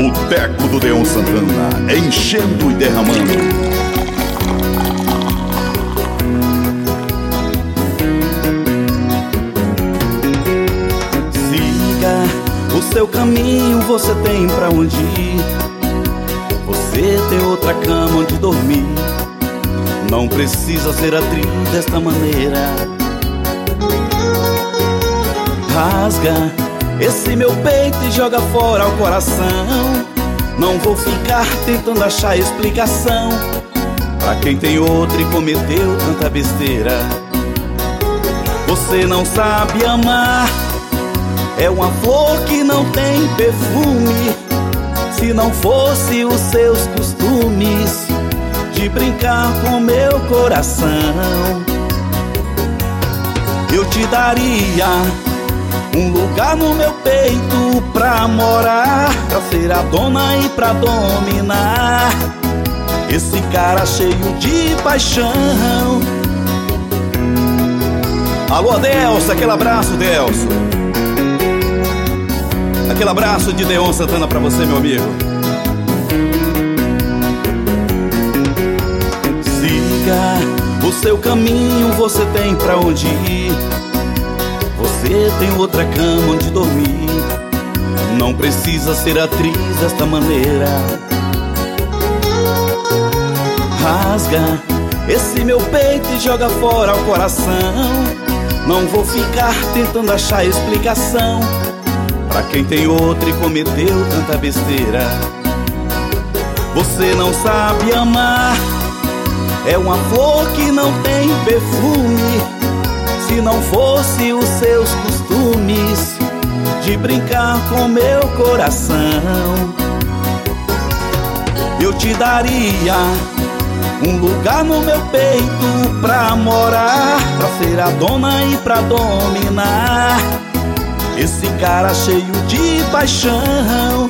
Boteco do Deon Santana, enchendo e derramando. O seu caminho, você tem pra onde ir. Você tem outra cama onde dormir. Não precisa ser atriz desta maneira. Rasga esse meu peito e joga fora o coração. Não vou ficar tentando achar explicação pra quem tem outra e cometeu tanta besteira. Você não sabe amar, é uma flor que não tem perfume. Se não fosse os seus costumes de brincar com meu coração, eu te daria um lugar no meu peito pra morar, pra ser a dona e pra dominar esse cara cheio de paixão. Alô, Adelso, aquele abraço, Adelso. Aquele abraço de Deon Santana pra você, meu amigo. Siga o seu caminho, você tem pra onde ir. Você tem outra cama onde dormir. Não precisa ser atriz desta maneira. Rasga esse meu peito e joga fora o coração. Não vou ficar tentando achar explicação pra quem tem outra e cometeu tanta besteira. Você não sabe amar, é uma flor que não tem perfume. Se não fosse os seus costumes de brincar com meu coração, eu te daria um lugar no meu peito pra morar, pra ser a dona e pra dominar esse cara cheio de paixão.